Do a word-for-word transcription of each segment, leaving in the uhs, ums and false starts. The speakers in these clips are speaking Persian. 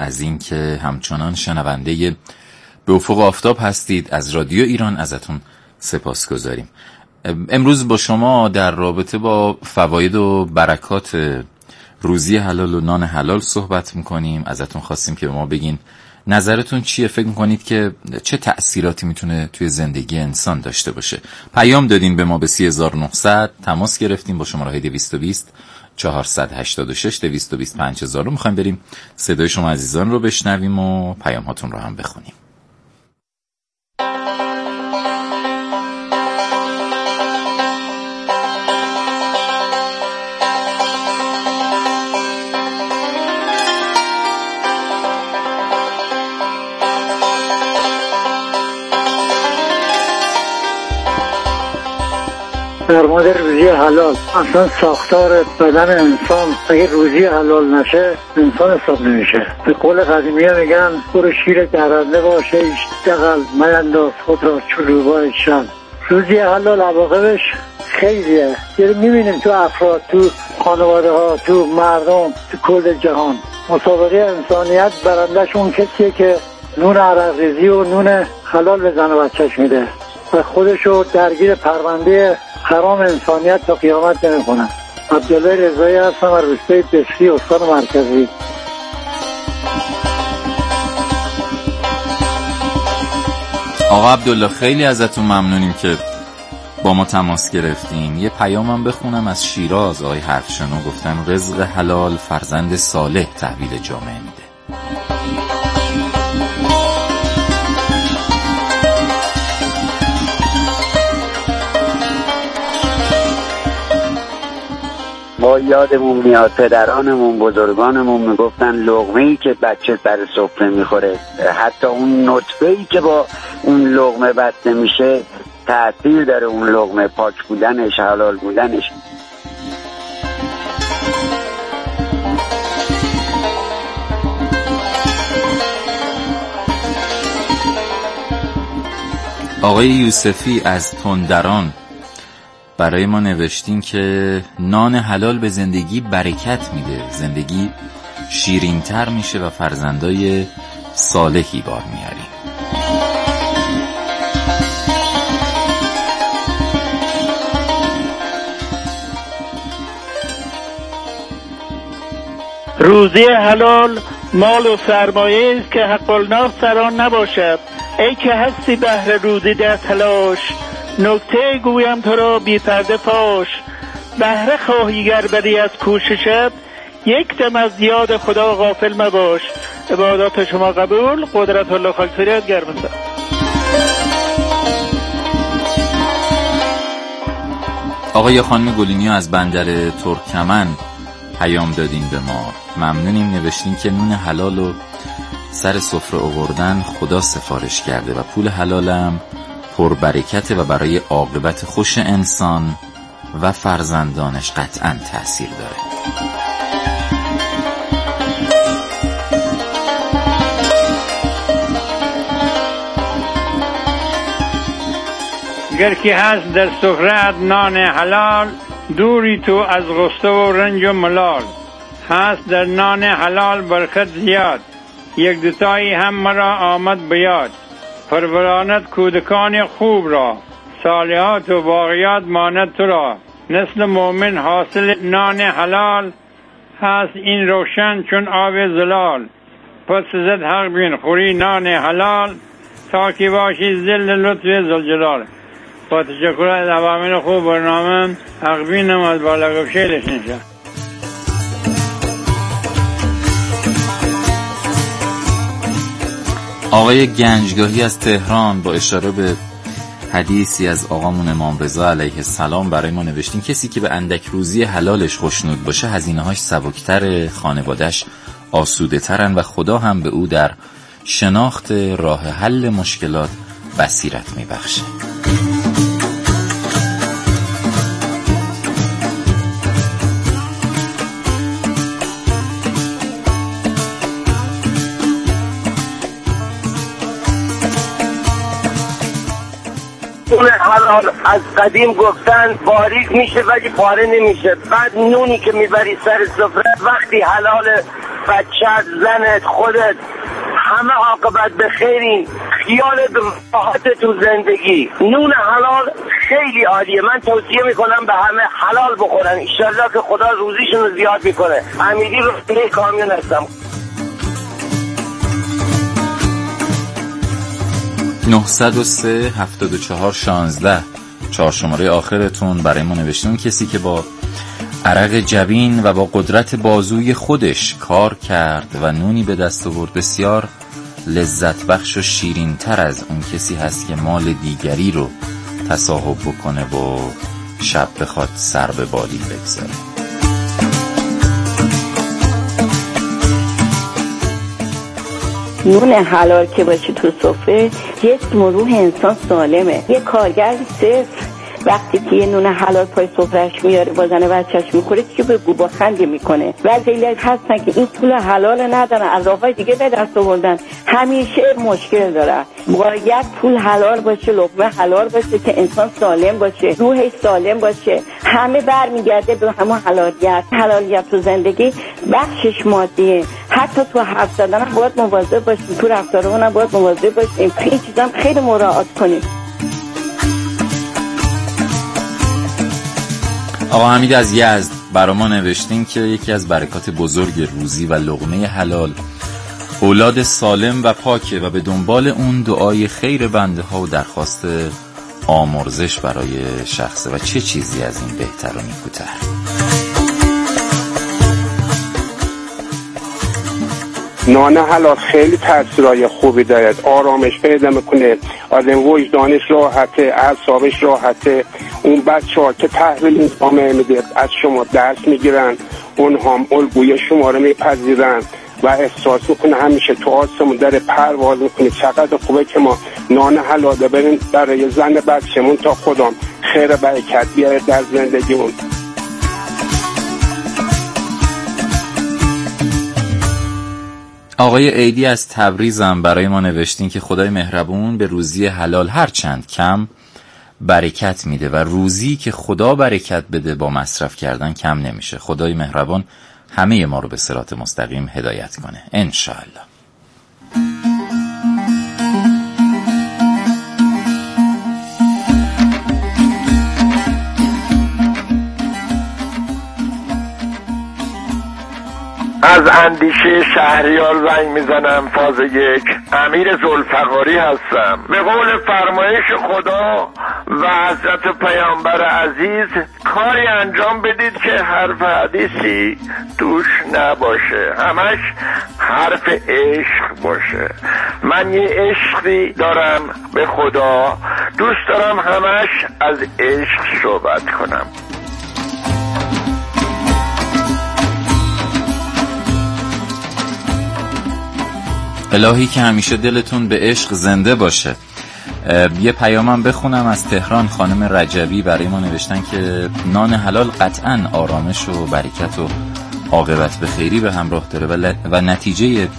از این که همچنان شنونده به افق آفتاب هستید. از رادیو ایران ازتون سپاسگزاریم. امروز با شما در رابطه با فواید و برکات روزی حلال و نان حلال صحبت میکنیم. ازتون خواستیم که به ما بگین نظرتون چیه، فکر میکنید که چه تأثیراتی میتونه توی زندگی انسان داشته باشه. پیام دادین به ما به سی هزار و نهصد، تماس گرفتیم با شماره های دویست و بیست چهارصد و هشتاد و شش دویست و بیست پنج هزار رو. میخوایم بریم صدای شما عزیزان رو بشنویم و پیام هاتون رو هم بخونیم. در مورد روزی حلال، اصلا ساختار بدن انسان اگه روزی حلال نشه انسان حساب نمیشه. به قول قدیمی ها میگن برو شیر درنده باشه ایش دقل مینداز خود را چلوبای شب. روزی حلال عواقبش خیلیه. یعنی میبینیم تو افراد، تو خانواده ها، تو مردم، تو کل جهان مسابقه انسانیت برندهشون کسیه که نون عرق ریزی و نون حلال به زن و بچهش میده و خودشو درگیر پرونده حرام انسانیت تا قیامت نمیکنن. عبدالله رضایی هستم از روستای بسری استان مرکزی. آقا عبدالله خیلی ازتون ممنونیم که با ما تماس گرفتین. یه پیامم بخونم از شیراز. آقای حرفشنو گفتن رزق حلال فرزند صالح تحویل جامعه میده. ما یادمون میاد پدرانمون بزرگانمون میگفتن لقمه‌ای که بچه سر سفره میخوره، حتی اون نطفه‌ای که با اون لقمه بسته میشه تأثیر داره. اون لقمه پاک بودنش، حلال بودنش. آقای یوسفی از تندران برای ما نوشتین که نان حلال به زندگی برکت میده، زندگی شیرین‌تر میشه و فرزندای صالحی بار میاریم. روزی حلال مال و سرمایه است که حق الناس در آن نباشد. ای که هستی بهر روزی در تلاش، نکته گویم تو را بی پرده فاش. بهره خواهی گر بری از کوششت، یک دم از یاد خدا غافل مباش. عبادات شما قبول. قدرت الله خاکساریت گرمسا. آقای خانم گلینی از بندر ترکمن پیام دادین به ما. ممنونیم. نوشتین که نون حلال و سر سفره آوردن خدا سفارش کرده و پول حلالم پر برکته و برای عاقبت خوش انسان و فرزندانش قطعاً تأثیر داره. گر کی هست در سفره‌ات نان حلال، دوری تو از غصه و رنج و ملال. هست در نان حلال برکت زیاد، یک دوتایی هم مرا آمد بیاد. پروراند کودکان خوب را، صالحات و باقیات ماند تو را. نسل مومن حاصل نان حلال، هست این روشن چون آب زلال. پس زد حق بین خوری نان حلال، تا که باشی ذل لطف زلجلال. با تشکر از عوامل خوب برنامه حق بینم از بالا گفشیلش نشه. آقای گنجگاهی از تهران با اشاره به حدیثی از آقامون امام رضا علیه السلام برای ما نوشتین کسی که به اندک روزی حلالش خوشنود باشه هزینه‌هاش سبکتر، خانواده‌اش آسوده ترن و خدا هم به او در شناخت راه حل مشکلات بصیرت میبخشه. نون حلال از قدیم گفتن باریک میشه ولی پاره نمیشه. بعد نونی که میبری سر سفره وقتی حلال بچت، زنت، خودت، همه عاقبت به خیری، خیالت راحت تو زندگی. نون حلال خیلی عالیه، من توصیه میکنم به همه حلال بخورن، انشالله که خدا روزیشون رو زیاد میکنه. امیدی رو خیلی کامیون هستم. نه صفر سه هفتاد و چهار شانزده چهار شماره آخرتون برای ما نوشتون. کسی که با عرق جبین و با قدرت بازوی خودش کار کرد و نونی به دست آورد بسیار لذت بخش و شیرین تر از اون کسی هست که مال دیگری رو تصاحب بکنه و شب بخواد سر به بالین بگذاره. نون حلال که باشه تو سفره، جسم و روح انسان سالمه. یه کارگر صفر وقتی که یه نون حلال پای سفرهش میاره با زن بچه‌ش میخوره که به گوبا خندی میکنه. و خیلی هستن که این پول حلال ندارن، از راه‌های دیگه به دست آوردن، همیشه مشکل دارن. باید پول حلال باشه، لقمه حلال باشه که انسان سالم باشه، روحش سالم باشه. همه برمیگرده به همون حلالیت. حلالیت تو زندگی بخشش مادیه. حتی تو حرف زدن هم باید مواظب باشیم، تو رفتارمون هم باید مواظب باشیم. این چیزا هم خیلی مراعات کنیم. آقا حمید از یزد برای ما نوشتین که یکی از برکات بزرگ روزی و لقمه حلال اولاد سالم و پاکه و به دنبال اون دعای خیر بنده ها و درخواست آمرزش برای شخصه و چه چیزی از این بهتر و نیکوتر. نان حلال خیلی تاثیرای خوبی داره، آرامش پیدا میکنه، آدم وجدانش راحته، اعصابش راحته. اون بچه ها که تحویل نظام میده از شما درس میگیرن، اون هم الگوی شما رو میپذیرن و احساس میکنه همیشه تو آسمون داره پرواز میکنه. چقدر خوبه که ما نان حلال ببریم برای زن بچه‌مون تا خودم خیر برکت بیاره در زندگیمون. آقای عیدی از تبریزم برای ما نوشتین که خدای مهربون به روزی حلال هر چند کم برکت میده و روزی که خدا برکت بده با مصرف کردن کم نمیشه. خدای مهربان همه ما رو به صراط مستقیم هدایت کنه انشاءالله. از اندیشه شهریار زنگ میزنم. فاز یک، امیر ذوالفقاری هستم. به قول فرمایش خدا و حضرت پیامبر عزیز کاری انجام بدید که حرف حدیثی توش نباشه، همش حرف عشق باشه. من یه عشقی دارم به خدا، دوست دارم همش از عشق صحبت کنم. الهی که همیشه دلتون به عشق زنده باشه. یه پیامم بخونم از تهران. خانم رجبی برای ما نوشتن که نان حلال قطعاً آرامش و برکت و عاقبت به خیری به همراه داره و, و نتیجه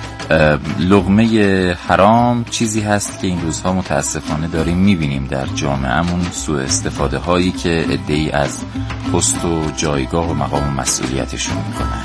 لقمه حرام چیزی هست که این روزها متاسفانه داریم میبینیم در جامعهمون، سوء استفاده هایی که عده‌ای از پست و جایگاه و مقام و مسئولیتشون میکنن.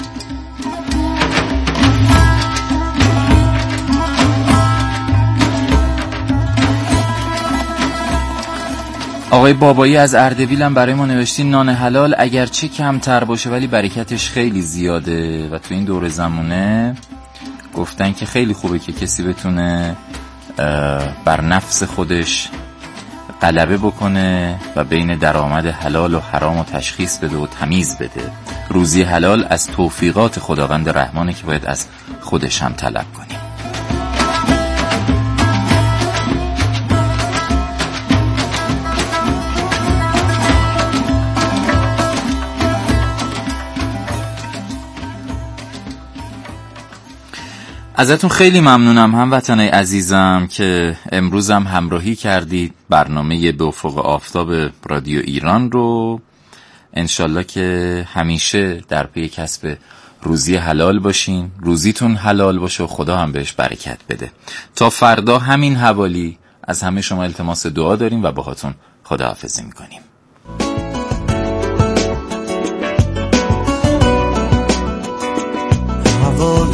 آقای بابایی از اردبیل هم برای ما نوشتین نان حلال اگرچه کمتر باشه ولی برکتش خیلی زیاده و تو این دور زمونه گفتن که خیلی خوبه که کسی بتونه بر نفس خودش غلبه بکنه و بین درآمد حلال و حرام و تشخیص بده و تمیز بده. روزی حلال از توفیقات خداوند رحمانه که باید از خودش هم طلب کنیم. ازتون خیلی ممنونم هموطنای عزیزم که امروزم همراهی کردید برنامه به افق آفتاب رادیو ایران رو. انشالله که همیشه در پی کسب روزی حلال باشین، روزیتون حلال باشه و خدا هم بهش برکت بده. تا فردا همین حوالی از همه شما التماس دعا داریم و باهاتون خداحافظی میکنیم. هوا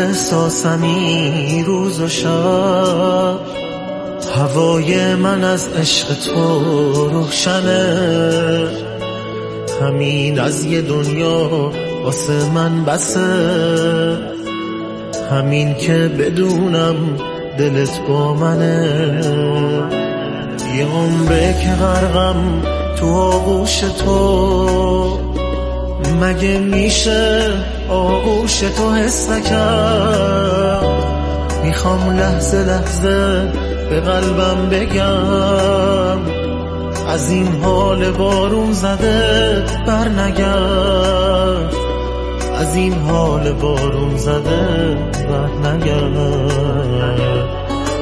احساسمی روز و شب، هوای من از عشق تو روشنه، همین از یه دنیا واسه من بسه، همین که بدونم دلت با منه، یه عمره که غرقم تو آغوش تو، مگه میشه آغوش تو حس نکرد، میخوام لحظه لحظه به قلبم بگم، از این حال بارون زده بر نگرد، از این حال بارون زده بر نگرد.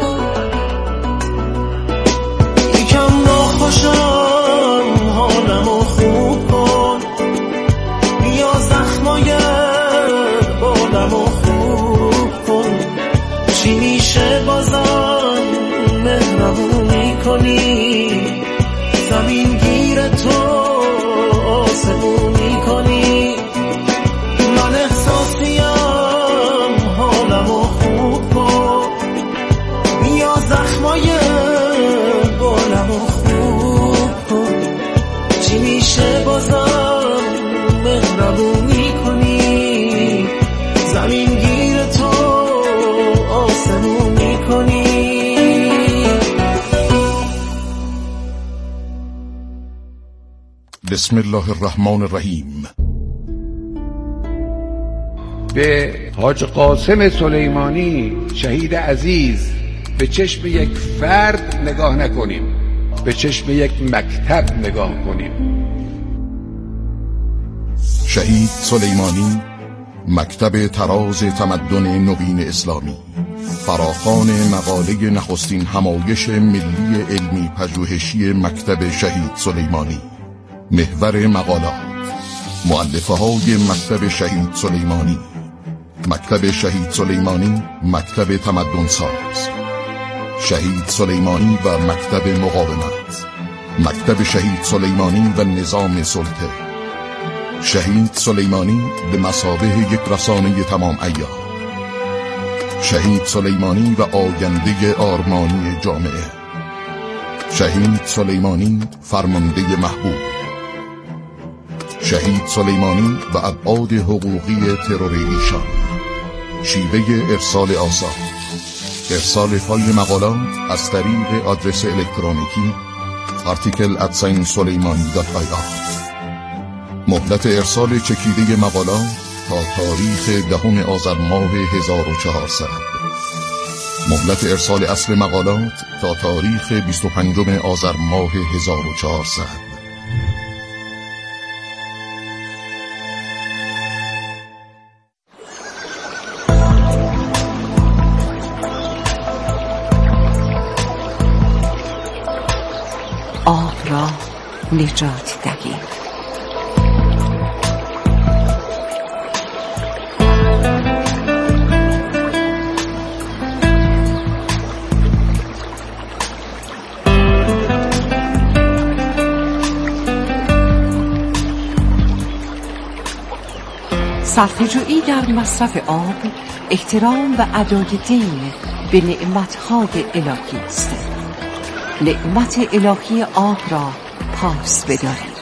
یکم ناخوشم حالمو خوب کن، بیا زخمای بالمو خوب کن، چی میشه بازم مهربونی کنی، زمین گیر تو آسمونی کنی، من احساسیم حالمو خوب کن، بیا زخمای بالمو خوب کن، چی میشه بازم مهربونی کنی، زمین گیر تو آسمونی کنی. بسم الله الرحمن الرحیم. به حاج قاسم سلیمانی شهید عزیز به چشم یک فرد نگاه نکنیم، به چشم یک مکتب نگاه کنیم. شهید سلیمانی، مکتب تراز تمدن نوین اسلامی، فراخوان مقاله نخستین همایش ملی علمی پژوهشی مکتب شهید سلیمانی، محور مقالات، مؤلفه های مکتب شهید سلیمانی، مکتب شهید سلیمانی مکتب تمدن ساز، شهید سلیمانی و مکتب مقاومت، مکتب شهید سلیمانی و نظام سلطه، شهید سلیمانی به مثابه یک رسانه تمام عیار، شهید سلیمانی و آینده آرمانی جامعه، شهید سلیمانی فرمانده محبوب، شهید سلیمانی و ابعاد حقوقی ترور ایشان، شیوه ارسال آثار، ارسال فایل مقالات از طریق آدرس الکترونیکی article at suleimani dot i r، مهلت ارسال چکیده مقالات تا تاریخ دهم آذر ماه هزار و چهارصد، مهلت ارسال اصل مقالات تا تاریخ بیست و پنجم آذر ماه هزار و چهارصد. آب را نجات دهیم. صرفه‌جویی در مصرف آب احترام و ادای دین به نعمت‌های الهی است. نعمت الهی آب را پاس بدارید.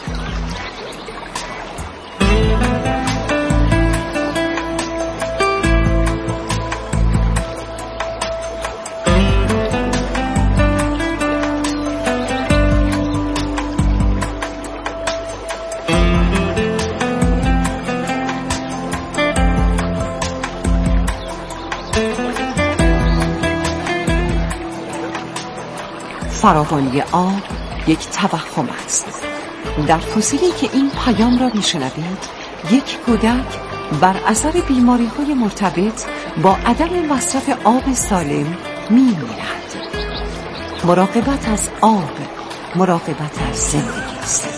فراوانی آب یک توهم است. در فاصله که این پیام را میشنوید، یک کودک بر اثر بیماری‌های مرتبط با عدم مصرف آب سالم می‌میرد. مراقبت از آب، مراقبت از زندگی است.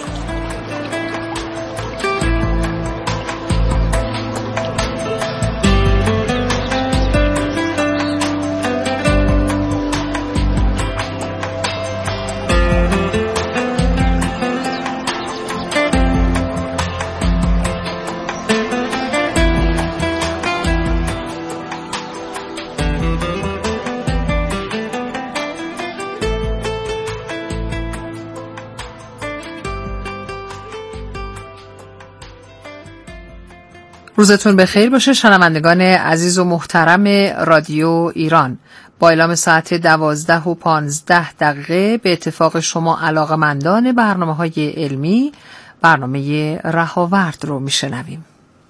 روزتون بخیر باشه شنوندگان عزیز و محترم رادیو ایران. با اعلام ساعت دوازده و پانزده دقیقه به اتفاق شما علاقمندان برنامه‌های علمی، برنامه رهاورد رو میشنویم.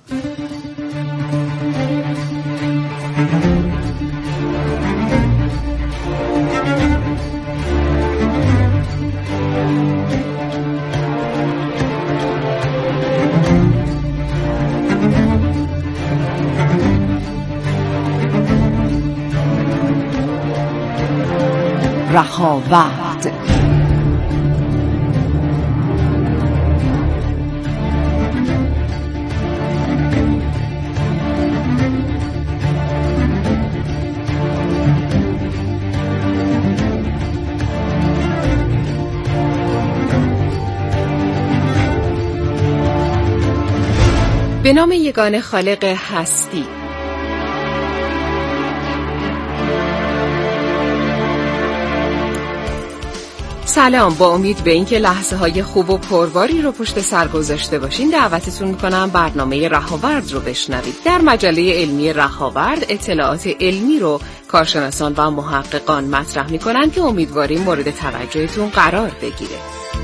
رهاورد. به نام یگانه خالق هستی. سلام، با امید به اینکه لحظه های خوب و پرواری رو پشت سر گذاشته باشین دعوتتون میکنم برنامه رهاورد رو بشنوید. در مجله علمی رهاورد اطلاعات علمی رو کارشناسان و محققان مطرح میکنن که امیدواریم مورد توجهتون قرار بگیره.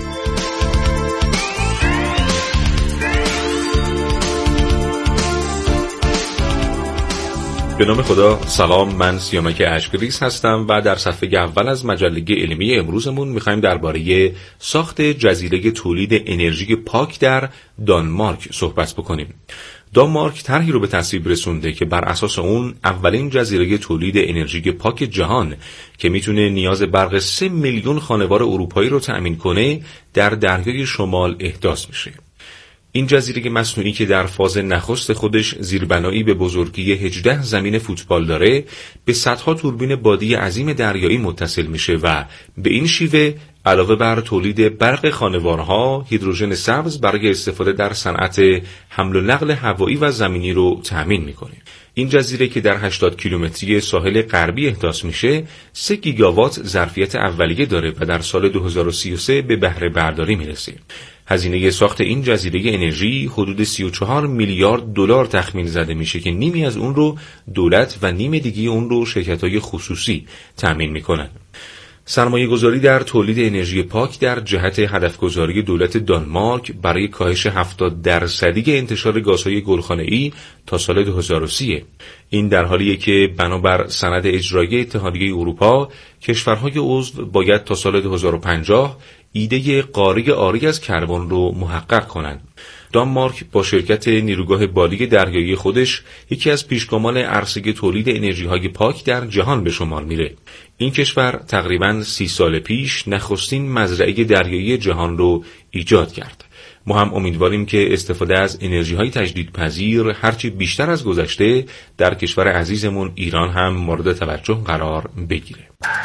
به نام خدا، سلام، من سیامک اشکریز هستم و در صفحه اول از مجله علمی امروزمون میخوایم درباره ساخت جزیره تولید انرژی پاک در دانمارک صحبت بکنیم. دانمارک طرحی رو به تصویب رسونده که بر اساس اون اولین جزیره تولید انرژی پاک جهان که میتونه نیاز برق سه میلیون خانوار اروپایی رو تأمین کنه در دریای شمال احداث میشه. این جزیره مصنوعی که در فاز نخست خودش زیربنایی به بزرگی هجده زمین فوتبال داره، به صدها توربین بادی عظیم دریایی متصل میشه و به این شیوه علاوه بر تولید برق خانوارها، هیدروژن سبز برای استفاده در صنعت حمل و نقل هوایی و زمینی رو تأمین میکنه. این جزیره که در هشتاد کیلومتری ساحل غربی احداث میشه، سه گیگاوات ظرفیت اولیه داره و در سال دو هزار و سی و سه به بهره برداری میرسه. هزینه ساخت این جزیره انرژی حدود سی و چهار میلیارد دلار تخمین زده میشه که نیمی از اون رو دولت و نیم دیگه اون رو شرکت‌های خصوصی تأمین میکنن. سرمایه گذاری در تولید انرژی پاک در جهت هدفگذاری دولت دانمارک برای کاهش هفتاد درصدی انتشار گازهای گلخانه‌ای تا سال دو هزار و سی. این در حالیه که بنابر سند اجرایی اتحادیه اروپا کشورهای عضو باید تا سال دو هزار و پنجاه ایده قاره عاری از کربن رو محقق کنند. دانمارک با شرکت نیروگاه بالای دریایی خودش یکی از پیشگامان عرصه تولید انرژی‌های پاک در جهان به شمار میره. این کشور تقریباً سی سال پیش نخستین مزرعه دریایی جهان رو ایجاد کرد. ما هم امیدواریم که استفاده از انرژی‌های تجدیدپذیر هرچی بیشتر از گذشته در کشور عزیزمون ایران هم مورد توجه قرار بگیره.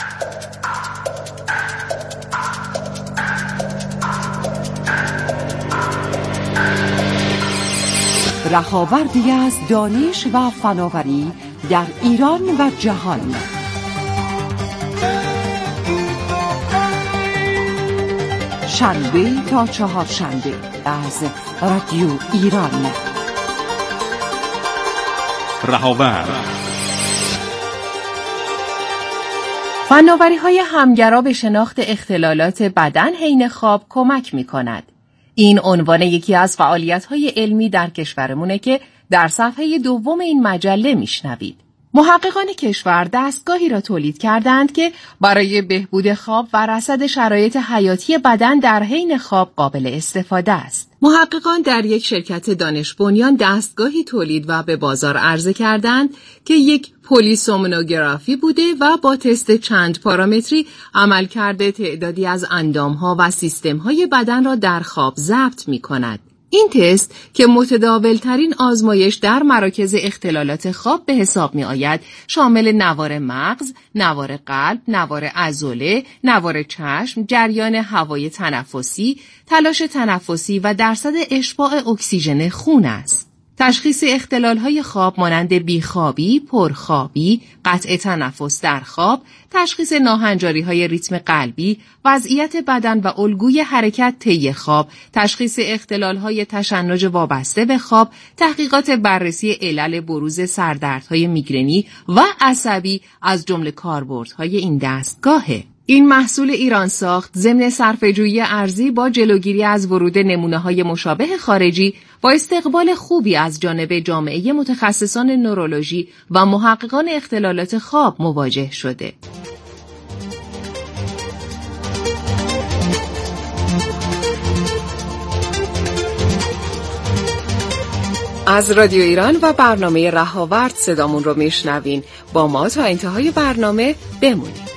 رهاوردی از دانش و فناوری در ایران و جهان. شنبه تا چهارشنبه از رادیو ایران. رهاورد. فناوری‌های همگرا به شناخت اختلالات بدن حین خواب کمک می‌کند. این عنوان یکی از فعالیت‌های علمی در کشورمونه که در صفحه دوم این مجله میشنوید. محققان کشور دستگاهی را تولید کردند که برای بهبود خواب و رصد شرایط حیاتی بدن در حین خواب قابل استفاده است. محققان در یک شرکت دانش بنیان دستگاهی تولید و به بازار عرضه کردند که یک پلیسومنوگرافی بوده و با تست چند پارامتری عملکرد تعدادی از اندامها و سیستم‌های بدن را در خواب ضبط می‌کند. این تست که متداولترین آزمایش در مراکز اختلالات خواب به حساب می آید شامل نوار مغز، نوار قلب، نوار عضله، نوار چشم، جریان هوای تنفسی، تلاش تنفسی و درصد اشباع اکسیژن خون است. تشخیص اختلال‌های خواب مانند بیخوابی، پرخوابی، قطع تنفس در خواب، تشخیص ناهنجاری‌های ریتم قلبی، وضعیت بدن و الگوی حرکت طی خواب، تشخیص اختلال‌های تشنج وابسته به خواب، تحقیقات بررسی علل بروز سردردهای میگرنی و عصبی از جمله کاربردهای این دستگاهه. این محصول ایران ساخت ضمن صرفه‌جویی ارزی با جلوگیری از ورود نمونه‌های مشابه خارجی با استقبال خوبی از جانب جامعه متخصصان نورولوژی و محققان اختلالات خواب مواجه شده. از رادیو ایران و برنامه رهاورد صدامون رو میشنوین. با ما تا انتهای برنامه بمونید.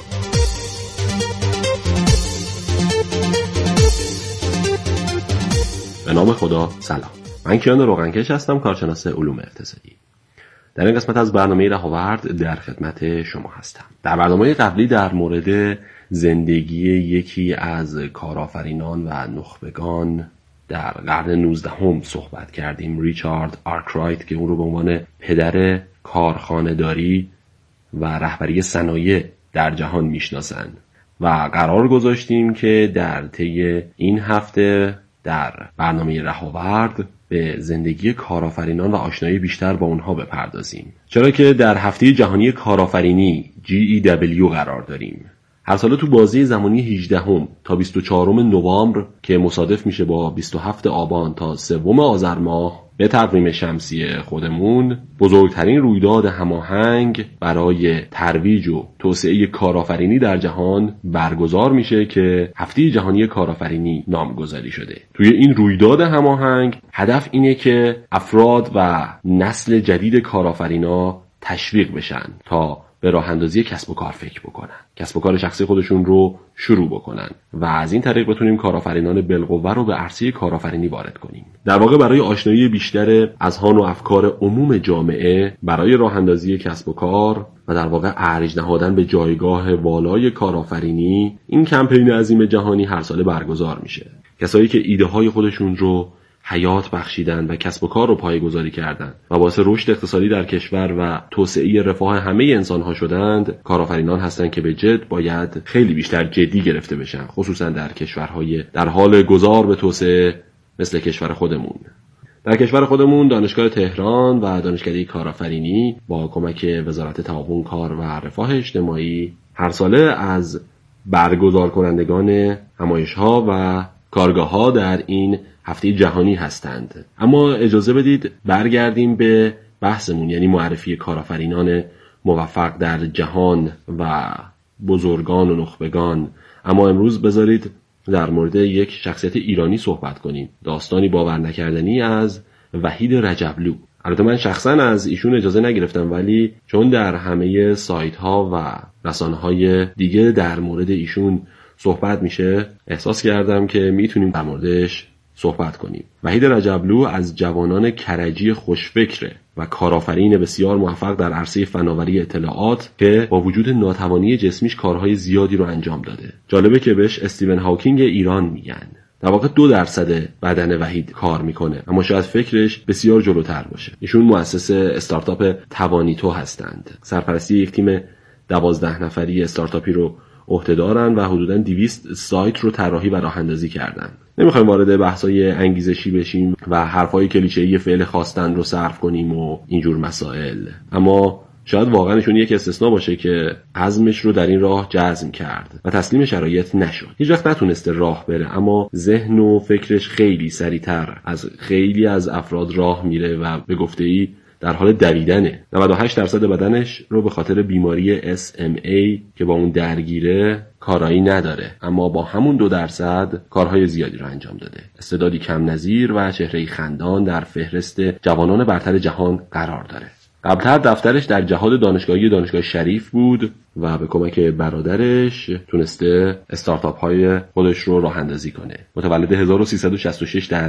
به نام خدا، سلام. من کیان روغنکش هستم، کارشناس علوم اقتصادی. در این قسمت از برنامه رهاورد در خدمت شما هستم. در برنامه قبلی در مورد زندگی یکی از کارآفرینان و نخبگان در قرن نوزدهم صحبت کردیم، ریچارد آرکرایت، که اون رو به عنوان پدر کارخانه‌داری و رهبری صنایع در جهان میشناسن و قرار گذاشتیم که در طی این هفته در برنامه رهاورد به زندگی کارآفرینان و آشنایی بیشتر با اونها بپردازیم، چرا که در هفته جهانی کارآفرینی جی ای دبلیو قرار داریم. هر ساله تو بازه زمانی هجدهم تا بیست و چهارم نوامبر که مصادف میشه با بیست و هفتم آبان تا سوم آذر ماه به تقویم شمسی خودمون، بزرگترین رویداد هماهنگ برای ترویج و توسعه کارآفرینی در جهان برگزار میشه که هفته جهانی کارآفرینی نامگذاری شده. توی این رویداد هماهنگ هدف اینه که افراد و نسل جدید کارآفرینا تشویق بشن تا به راه اندازی کسب و کار فکر بکنن، کسب و کار شخصی خودشون رو شروع بکنن و از این طریق بتونیم کارآفرینان بالقوه رو به عرصه کارآفرینی وارد کنیم. در واقع برای آشنایی بیشتر اذهان و افکار عموم جامعه برای راه اندازی کسب و کار و در واقع ارج نهادن به جایگاه والای کارآفرینی، این کمپین عظیم جهانی هر ساله برگزار میشه. کسایی که ایده های خودشون رو حیات بخشیدن و کسب و کار رو پایه‌گذاری کردن و باعث رشد اقتصادی در کشور و توسعه رفاه همه انسان‌ها شدند، کارآفرینان هستند که به جد باید خیلی بیشتر جدی گرفته بشن، خصوصا در کشورهای در حال گذار به توسعه مثل کشور خودمون. در کشور خودمون دانشگاه تهران و دانشکده کارآفرینی با کمک وزارت تعاون کار و رفاه اجتماعی هر ساله از برگزار کنندگان همایش‌ها و کارگاه‌ها در این هفته جهانی هستند. اما اجازه بدید برگردیم به بحثمون، یعنی معرفی کارآفرینان موفق در جهان و بزرگان و نخبگان. اما امروز بذارید در مورد یک شخصیت ایرانی صحبت کنیم، داستانی باور نکردنی از وحید رجبلو. البته من شخصا از ایشون اجازه نگرفتم، ولی چون در همه سایت ها و رسانه های دیگه در مورد ایشون صحبت میشه، احساس کردم که میتونیم در موردش صحبت کنیم. وحید رجبلو از جوانان کرجی خوشفکره و کارآفرین بسیار موفق در عرصه فناوری اطلاعات که با وجود ناتوانی جسمیش کارهای زیادی رو انجام داده. جالبه که بهش استیون هاکینگ ایران میگن. در واقع دو درصد بدن وحید کار میکنه، اما شاید فکرش بسیار جلوتر باشه. ایشون مؤسس استارتاپ توانیتو هستند. سرپرستی یک تیم دوازده نفری استارتاپی رو عهده دارن و حدوداً دویست سایت رو طراحی و راه اندازی کردن. نمیخوایم وارد بحث‌های انگیزشی بشیم و حرفای کلیشه‌ای فعل خواستن رو صرف کنیم و اینجور مسائل، اما شاید واقعا ایشون یک استثناء باشه که عزمش رو در این راه جزم کرد و تسلیم شرایط نشد. هیچ وقت نتونسته راه بره، اما ذهن و فکرش خیلی سریعتر از خیلی از افراد راه میره و به گفته‌ای در حال دویدنه. نود و هشت درصد بدنش رو به خاطر بیماری اس ام ای که با اون درگیره کارایی نداره، اما با همون دو درصد کارهای زیادی رو انجام داده. استعدادی کم نظیر و چهره‌ای خندان در فهرست جوانان برتر جهان قرار داره. قبلتر دفترش در جهاد دانشگاهی دانشگاه شریف بود و به کمک برادرش تونسته استارتاپ های خودش رو راه اندازی کنه. متولد هزار و سیصد و شصت و شش در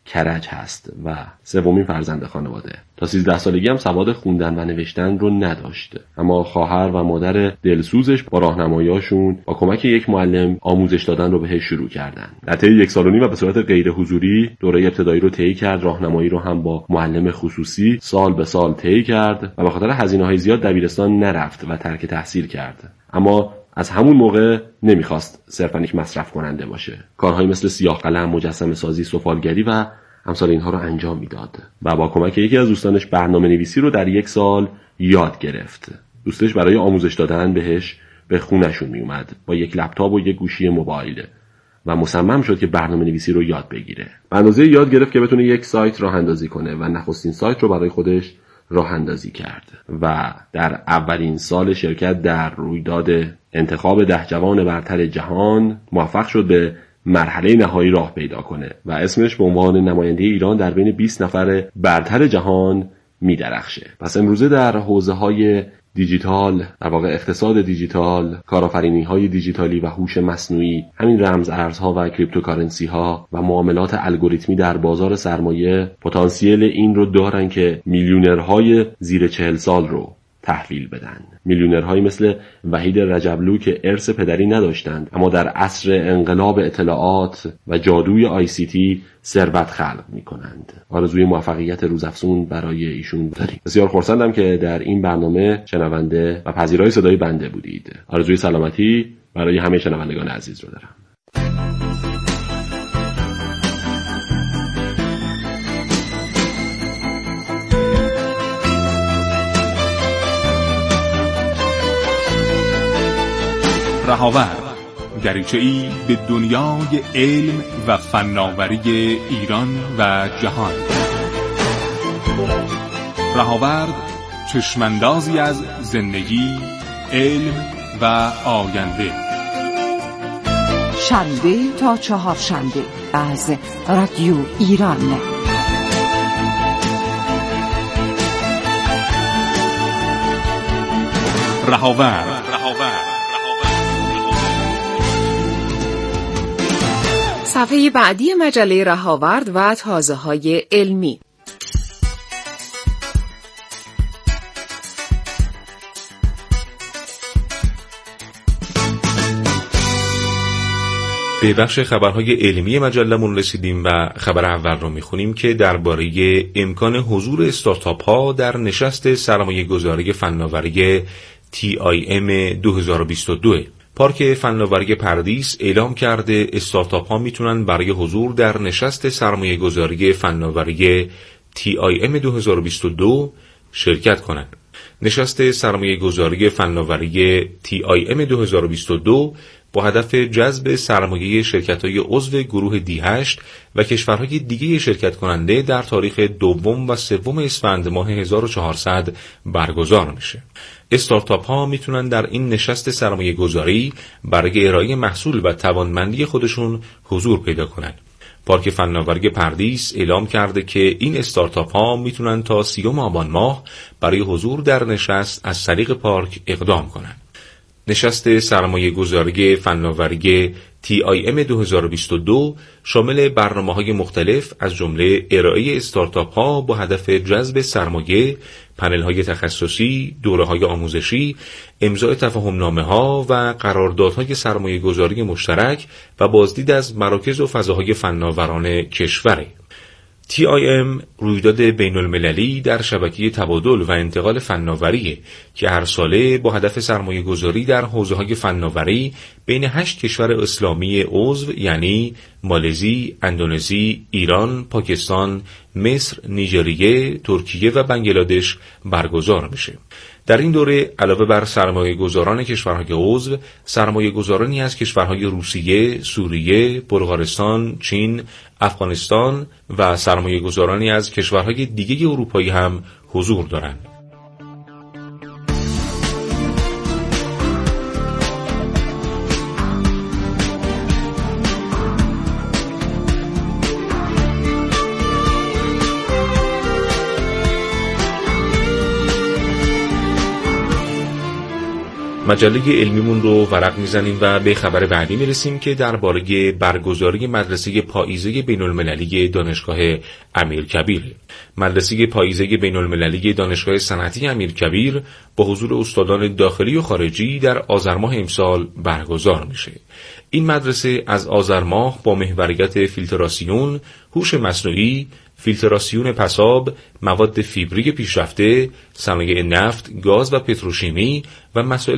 کرج هست و سومین فرزند خانواده. تا سیزده سالگی هم سواد خوندن و نوشتن رو نداشت، اما خواهر و مادر دلسوزش با راهنمایی‌هاشون با کمک یک معلم آموزش دادن رو بهش شروع کردن. در طی یک سال و نیم و به صورت غیر حضوری دوره ابتدایی رو طی کرد، راهنمایی رو هم با معلم خصوصی سال به سال طی کرد و به خاطر هزینه‌های زیاد دبیرستان نرفت و ترک تحصیل کرد. اما از همون موقع نمیخواست صرفاً یک مصرف کننده باشه. کارهایی مثل سیاه قلم، مجسمه سازی، سفالگری و امثال اینها رو انجام میداد و با کمک یکی از دوستانش برنامه نویسی رو در یک سال یاد گرفت. دوستش برای آموزش دادن بهش به خونه‌شون میومد با یک لپتاپ و یک گوشی موبایل و مصمم شد که برنامه نویسی رو یاد بگیره. به اندازه یاد گرفت که بتونه یک سایت راه اندازی کنه و نخستین سایت رو برای خودش راه اندازی کرد و در اولین سال شرکت در رویداد انتخاب ده جوان برتر جهان موفق شد به مرحله نهایی راه پیدا کنه و اسمش به عنوان نماینده ایران در بین بیست نفر برتر جهان می درخشه. پس امروزه در حوزه‌های دیجیتال، در واقع اقتصاد دیجیتال، کارآفرینی‌های دیجیتالی و هوش مصنوعی، همین رمز ارزها و کریپتوکارنسی ها و معاملات الگوریتمی در بازار سرمایه پتانسیل این رو دارن که میلیونرهای زیر چهل سال رو تحویل بدن. میلیونرهایی مثل وحید رجبلو که ارث پدری نداشتند اما در عصر انقلاب اطلاعات و جادوی آی سی تی ثروت خلق می‌کنند. آرزوی موفقیت روزافزون برای ایشون داریم. بسیار خرسندم که در این برنامه شنونده و پذیرای صدای بنده بودید. آرزوی سلامتی برای همه شنوندگان عزیز رو دارم. رهاورد، دریچه‌ای به دنیای علم و فناوری ایران و جهان. رهاورد، چشماندازی از زندگی، علم و آینده. شنبه تا چهارشنبه از رادیو ایران. رهاورد. صفحه بعدی مجله رهاورد و تازه‌های علمی. به بخش خبرهای علمی مجلمون رسیدیم و خبر اول رو میخونیم که درباره امکان حضور استارتاپ ها در نشست سرمایه گذاری فناوری تی آی ام دو هزار و بیست و دو. پارک فناوری پردیس اعلام کرده استارتاپ ها میتونن برای حضور در نشست سرمایه گذاری فناوری تی آی ام دو هزار و بیست و دو شرکت کنند. نشست سرمایه گذاری فناوری تی آی ام دو هزار و بیست و دو با هدف جذب سرمایه شرکت‌های عضو گروه دی هشت و کشورهای دیگه شرکت کننده در تاریخ دوم و سوم اسفند ماه هزار و چهارصد برگزار میشه. استارتاپ ها میتونن در این نشست سرمایه گذاری برای ارائه محصول و توانمندی خودشون حضور پیدا کنند. پارک فناوری پردیس اعلام کرده که این استارتاپ ها میتونن تا سیوم آبان ماه برای حضور در نشست از طریق پارک اقدام کنند. نشست سرمایه گذاری فناوری تی آی ام دو هزار و بیست و دو شامل برنامه‌های مختلف از جمله ارائه استارتاپ ها با هدف جذب سرمایه، پنل‌های تخصصی، دوره‌های آموزشی، امضاء تفاهم‌نامه‌ها و قراردادهای سرمایه گذاری مشترک و بازدید از مراکز و فضاهای فناوران کشور. تی آی ام رویداد بین المللی در شبکه تبادل و انتقال فناوری که هر ساله با هدف سرمایه گذاری در حوزه‌های فناوری بین هشت کشور اسلامی عضو یعنی مالزی، اندونزی، ایران، پاکستان، مصر، نیجریه، ترکیه و بنگلادش برگزار میشه. در این دوره علاوه بر سرمایه گذاران کشورهای عضو، سرمایه گذارانی از کشورهای روسیه، سوریه، بلغارستان، چین، افغانستان و سرمایه گذارانی از کشورهای دیگه اروپایی هم حضور دارند. مجله علمیمون رو ورق میزنیم و به خبر بعدی میرسیم که درباره برگزاری مدرسه پاییزه بین المللی دانشگاه امیرکبیر. مدرسه پاییزه بین المللی دانشگاه صنعتی امیرکبیر با حضور استادان داخلی و خارجی در آذر ماه امسال برگزار میشه. این مدرسه از آذر ماه با محوریت فیلتراسیون، هوش مصنوعی، فیلتراسیون پساب، مواد فیبری پیشرفته، صنایع نفت، گاز و پتروشیمی و مسائل